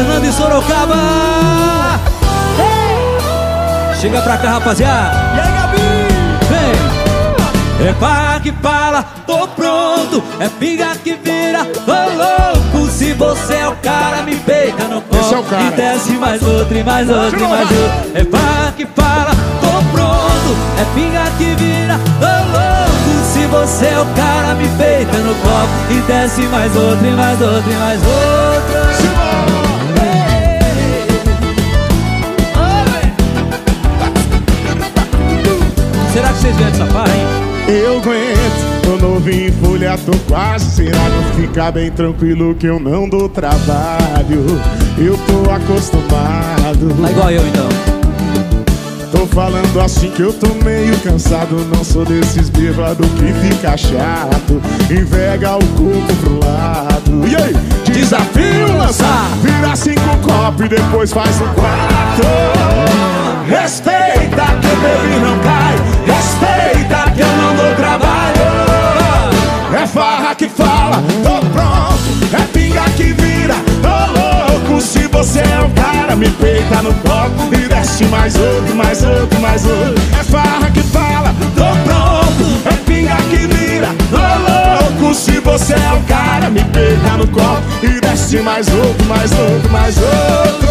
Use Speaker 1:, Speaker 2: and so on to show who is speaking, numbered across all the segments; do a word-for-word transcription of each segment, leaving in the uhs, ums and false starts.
Speaker 1: Fernando e Sorocaba. Chega pra cá, rapaziada.
Speaker 2: E aí, Gabi?
Speaker 1: Vem. É pá que fala, tô pronto. É pinga que vira, tô louco. Se você é o cara, me peita no
Speaker 3: Esse é o
Speaker 1: copo
Speaker 3: cara.
Speaker 1: e desce mais outro, e mais outro, e mais outro. É pá que fala, tô pronto. É pinga que vira, tô louco. Se você é o cara, me peita no copo e desce mais outro, e mais outro, e mais outro. Será que vocês ganham essa farra, hein?
Speaker 3: Eu aguento, tô novinho em folha, tô quase zerado. Fica bem tranquilo que eu não dou trabalho. Eu tô acostumado.
Speaker 1: Tá igual eu, então.
Speaker 3: Tô falando assim que eu tô meio cansado. Não sou desses bêbados que fica chato, invega o corpo pro lado. E aí? Desafio lançar. Vira cinco copos e depois faz um quarto. Respeita que eu bebi não cai. Respeita que eu não dou trabalho. É farra que fala, tô pronto. É pinga que vira, tô louco. Se você é o cara, me peita no copo e desce mais outro, mais outro, mais outro. É farra que fala, tô pronto. É pinga que vira, tô louco. Se você é o cara, me peita no copo e desce mais outro, mais outro, mais outro.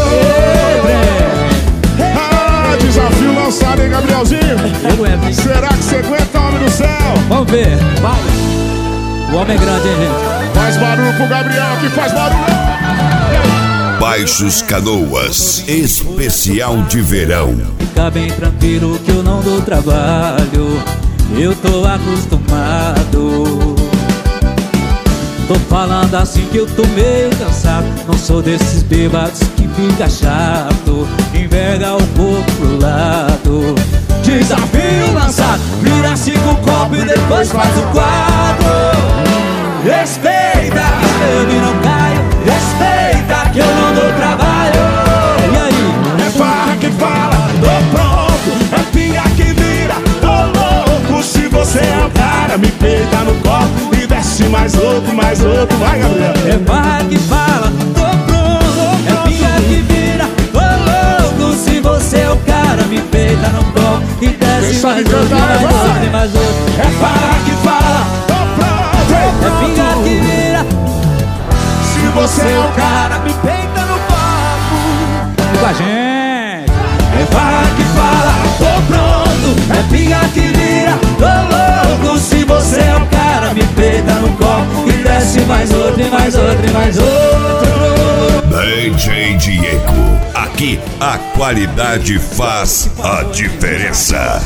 Speaker 3: Ah, desafio lançado, hein, Gabrielzinho?
Speaker 1: Eu aguento, hein?
Speaker 3: Será que você aguenta, homem do céu?
Speaker 1: Vamos ver, vai. O homem é grande, hein, gente?
Speaker 3: Faz barulho pro Gabriel, que faz barulho.
Speaker 4: Baixos Canoas, especial de verão.
Speaker 1: Fica bem tranquilo que eu não dou trabalho. Eu tô acostumado. Tô falando assim que eu tô meio cansado. Não sou desses bêbados que fica chato, enverga o corpo pro lado. Desafio lançado, vira cinco copos e depois faz o quadro. Respeita, eu não caio. Respeita que eu não dou trabalho. E aí?
Speaker 3: É farra que fala, tô pronto. É pinga que vira, tô louco. Se você é o cara, me peita no copo e desce mais outro, mais outro. Vai, Gabriel.
Speaker 1: É barra que fala, tô pronto. É pinga que vira, tô louco. Se você é o cara, me peita no copo e desce
Speaker 3: Deixa
Speaker 1: mais
Speaker 3: ele
Speaker 1: outro,
Speaker 3: cantar,
Speaker 1: mais
Speaker 3: vai.
Speaker 1: outro, e mais outro.
Speaker 3: É farra que fala, tô pronto.
Speaker 1: É pinga que vira,
Speaker 3: Se você é o cara,
Speaker 1: me peita no copo. Com a gente. É barra que fala, tô pronto. É pinga que vira, tô louco. Se você é o cara, me peita no copo e desce mais outro, e mais outro, e mais outro.
Speaker 4: D J Diego, aqui a qualidade faz a diferença.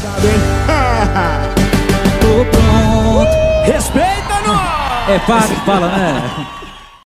Speaker 1: Tô pronto.
Speaker 2: Respeita nós!
Speaker 1: É fácil que fala, né?